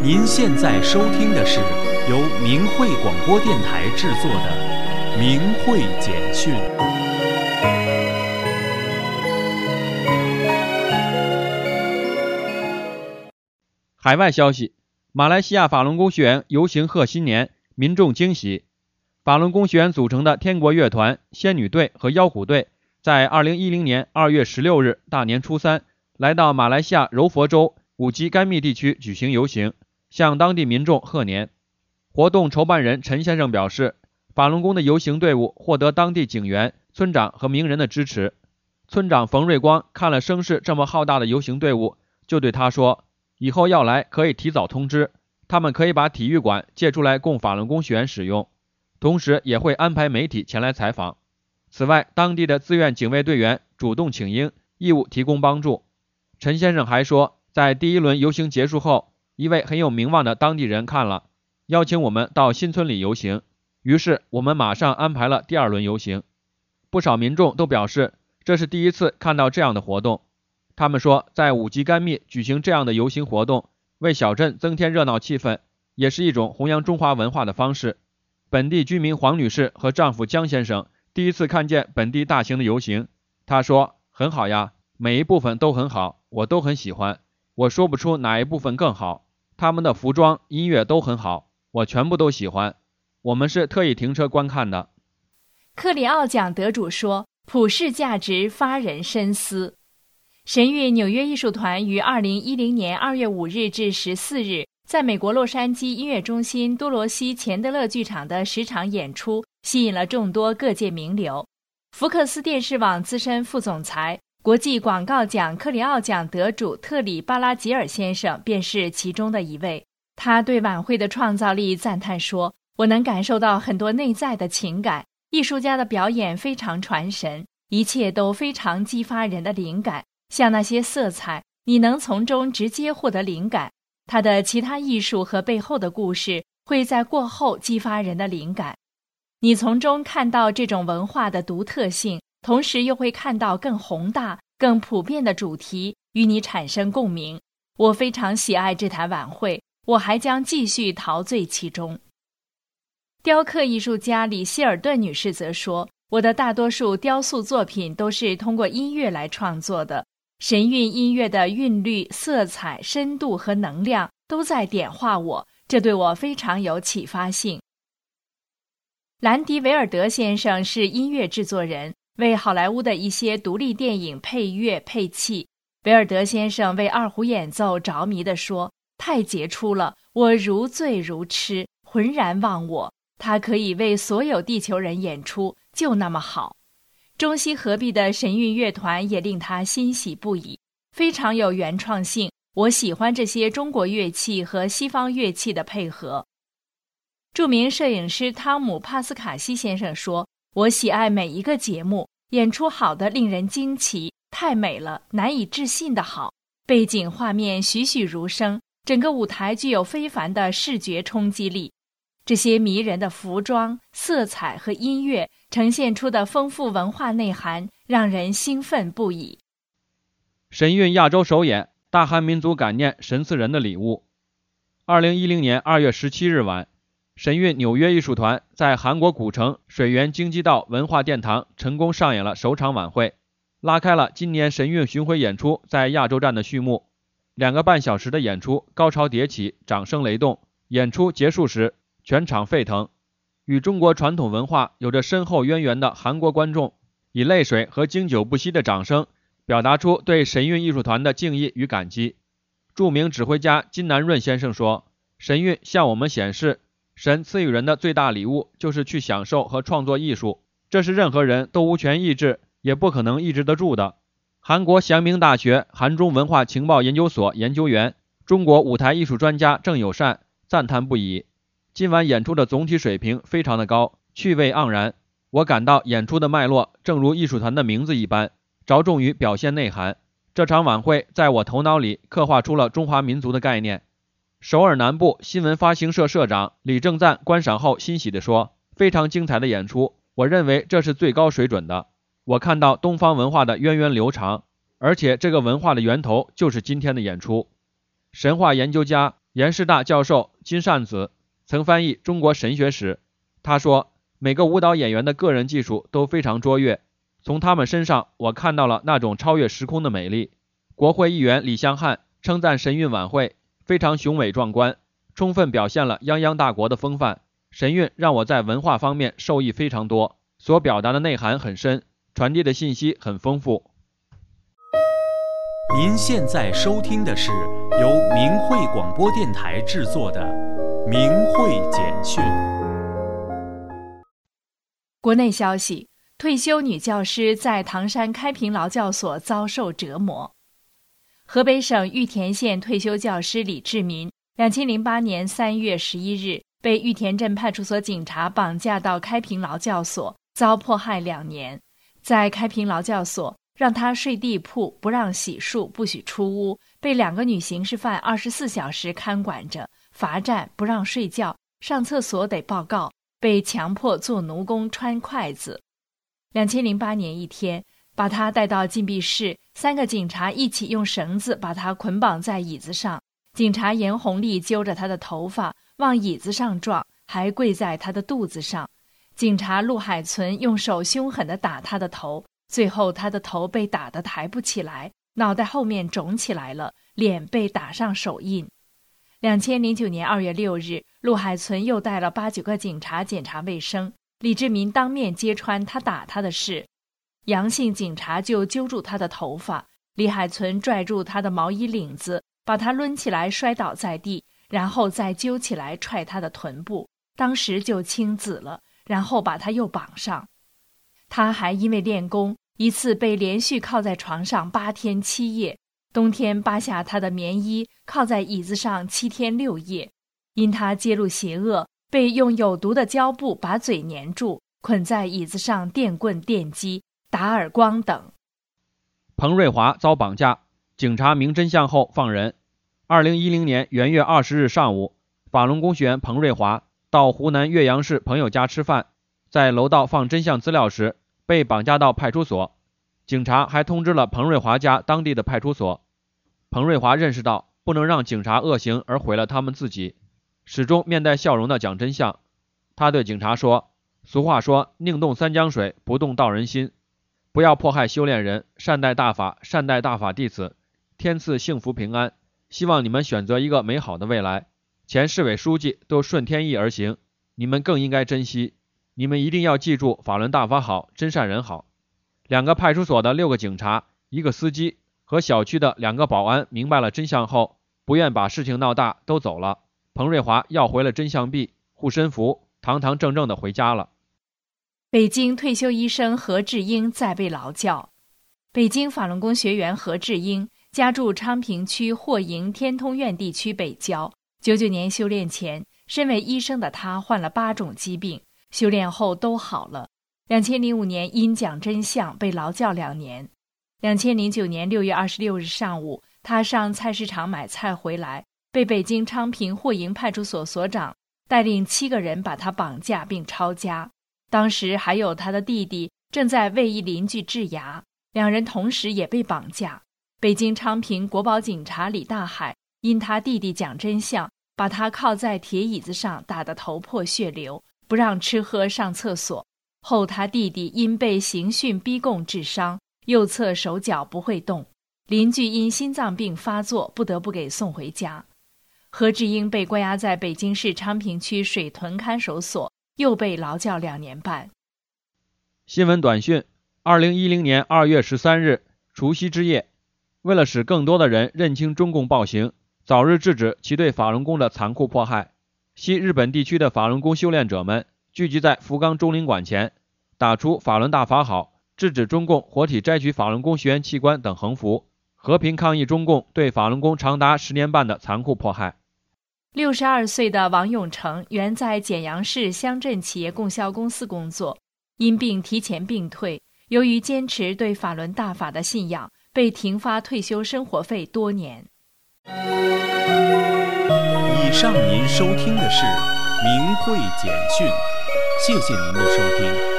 您现在收听的是由明慧广播电台制作的明慧简讯。 海外消息，马来西亚法轮功学员游行贺新年，民众惊喜。法轮功学员组成的天国乐团、仙女队和妖虎队在2010年2月16日大年初三来到马来西亚柔佛州五吉甘密地区举行游行，向当地民众贺年。活动筹办人陈先生表示，法轮功的游行队伍获得当地警员、村长和名人的支持。村长冯瑞光看了声势这么浩大的游行队伍，就对他说，以后要来可以提早通知，他们可以把体育馆借出来供法轮功学员使用，同时也会安排媒体前来采访。此外，当地的自愿警卫队员主动请缨，义务提供帮助。陈先生还说，在第一轮游行结束后，一位很有名望的当地人看了，邀请我们到新村里游行，于是我们马上安排了第二轮游行。不少民众都表示，这是第一次看到这样的活动。他们说，在五吉甘密举行这样的游行活动，为小镇增添热闹气氛，也是一种弘扬中华文化的方式。本地居民黄女士和丈夫江先生第一次看见本地大型的游行，她说，很好呀，每一部分都很好，我都很喜欢，我说不出哪一部分更好，他们的服装、音乐都很好，我全部都喜欢，我们是特意停车观看的。 克里奥奖得主说，普世价值发人深思。神韵纽约艺术团于2010年2月5日至14日在美国洛杉矶音乐中心多罗西钱德勒剧场的10场演出，吸引了众多各界名流。福克斯电视网资深副总裁、国际广告奖克里奥奖得主特里巴拉吉尔先生便是其中的一位。他对晚会的创造力赞叹说，我能感受到很多内在的情感，艺术家的表演非常传神，一切都非常激发人的灵感，像那些色彩，你能从中直接获得灵感。他的其他艺术和背后的故事会在过后激发人的灵感。你从中看到这种文化的独特性，同时又会看到更宏大、更普遍的主题与你产生共鸣。我非常喜爱这台晚会，我还将继续陶醉其中。雕刻艺术家李希尔顿女士则说，我的大多数雕塑作品都是通过音乐来创作的，神韵音乐的韵律、色彩、深度和能量都在点化我，这对我非常有启发性。兰迪·维尔德先生是音乐制作人，为好莱坞的一些独立电影配乐配器。维尔德先生为二胡演奏着迷地说，太杰出了，我如醉如痴，浑然忘我，他可以为所有地球人演出，就那么好。中西合璧的神韵乐团也令他欣喜不已，非常有原创性，我喜欢这些中国乐器和西方乐器的配合。著名摄影师汤姆·帕斯卡西先生说，我喜爱每一个节目，演出好的令人惊奇，太美了，难以置信的好，背景画面栩栩如生，整个舞台具有非凡的视觉冲击力。这些迷人的服装、色彩和音乐呈现出的丰富文化内涵，让人兴奋不已。 神韵亚洲首演，大韩民族感念神赐人的礼物。2010年2月17日晚，神韵纽约艺术团在韩国古城水源京畿道文化殿堂成功上演了首场晚会，拉开了今年神韵巡回演出在亚洲站的序幕。2个半小时的演出高潮迭起，掌声雷动，演出结束时全场沸腾。与中国传统文化有着深厚渊源的韩国观众以泪水和经久不息的掌声表达出对神韵艺术团的敬意与感激。著名指挥家金南润先生说，神韵向我们显示，神赐予人的最大礼物就是去享受和创作艺术，这是任何人都无权抑制，也不可能抑制得住的。韩国祥明大学韩中文化情报研究所研究员、中国舞台艺术专家郑友善赞叹不已，今晚演出的总体水平非常的高，趣味盎然。我感到演出的脉络正如艺术团的名字一般，着重于表现内涵。这场晚会在我头脑里刻画出了中华民族的概念。首尔南部新闻发行社社长李正赞观赏后欣喜地说，非常精彩的演出，我认为这是最高水准的。我看到东方文化的源远流长，而且这个文化的源头就是今天的演出。神话研究家延师大教授金善子曾翻译中国神学史，他说，每个舞蹈演员的个人技术都非常卓越，从他们身上我看到了那种超越时空的美丽。国会议员李相汉称赞神韵晚会非常雄伟壮观，充分表现了泱泱大国的风范。神韵让我在文化方面受益非常多，所表达的内涵很深，传递的信息很丰富。 您现在收听的是由明慧广播电台制作的《明慧简讯》。 国内消息，退休女教师在唐山开平劳教所遭受折磨。河北省玉田县退休教师李志民2008年3月11日被玉田镇派出所警察绑架到开平劳教所，遭迫害2年。在开平劳教所，让他睡地铺，不让洗漱，不许出屋，被2个女刑事犯24小时看管着，罚站，不让睡觉，上厕所得报告，被强迫做奴工穿筷子。2008年一天，把他带到禁闭室，3个警察一起用绳子把他捆绑在椅子上。警察严红利揪着他的头发往椅子上撞，还跪在他的肚子上。警察陆海存用手凶狠地打他的头，最后他的头被打得抬不起来，脑袋后面肿起来了，脸被打上手印。2009年2月6日，陆海存又带了8、9个警察检查卫生，李志民当面揭穿他打他的事，杨姓警察就揪住他的头发，李海存拽住他的毛衣领子，把他抡起来摔倒在地，然后再揪起来踹他的臀部，当时就青紫了，然后把他又绑上。他还因为练功，一次被连续铐在床上8天7夜，冬天扒下他的棉衣，铐在椅子上7天6夜。因他揭露邪恶，被用有毒的胶布把嘴粘住，捆在椅子上电棍电击，打耳光等。 彭瑞华遭绑架，警察明真相后放人。2010年元月20日上午，法轮功学员彭瑞华到湖南岳阳市朋友家吃饭，在楼道放真相资料时被绑架到派出所。警察还通知了彭瑞华家当地的派出所。彭瑞华认识到不能让警察恶行而毁了他们自己，始终面带笑容地讲真相。他对警察说，俗话说，宁动三江水，不动道人心，不要迫害修炼人，善待大法，善待大法弟子，天赐幸福平安，希望你们选择一个美好的未来。前市委书记都顺天意而行，你们更应该珍惜。你们一定要记住，法轮大法好，真善人好。2个派出所的6个警察、1个司机和小区的2个保安明白了真相后，不愿把事情闹大，都走了。彭瑞华要回了真相币、护身符，堂堂正正地回家了。 北京退休医生何志英再被劳教。北京法轮功学员何志英家住昌平区霍营天通苑地区北郊。99年修炼前，身为医生的他患了8种疾病，修炼后都好了。2005年因讲真相被劳教2年。2009年6月26日上午，他上菜市场买菜回来，被北京昌平霍营派出所所长带领7个人把他绑架并抄家。当时还有他的弟弟正在为一邻居治牙，2人同时也被绑架。北京昌平国保警察李大海因他弟弟讲真相，把他铐在铁椅子上，打得头破血流，不让吃喝上厕所。后他弟弟因被刑讯逼供致伤，右侧手脚不会动，邻居因心脏病发作不得不给送回家。何志英被关押在北京市昌平区水屯看守所，又被劳教2年半。 新闻短讯：2010年2月13日，除夕之夜，为了使更多的人认清中共暴行，早日制止其对法轮功的残酷迫害，西日本地区的法轮功修炼者们聚集在福冈中领馆前，打出法轮大法好，制止中共活体摘取法轮功学员器官等横幅，和平抗议中共对法轮功长达10年半的残酷迫害。 62岁的王永成原在简阳市乡镇企业供销公司工作，因病提前病退，由于坚持对法轮大法的信仰，被停发退休生活费多年。 以上您收听的是明慧简讯，谢谢您的收听。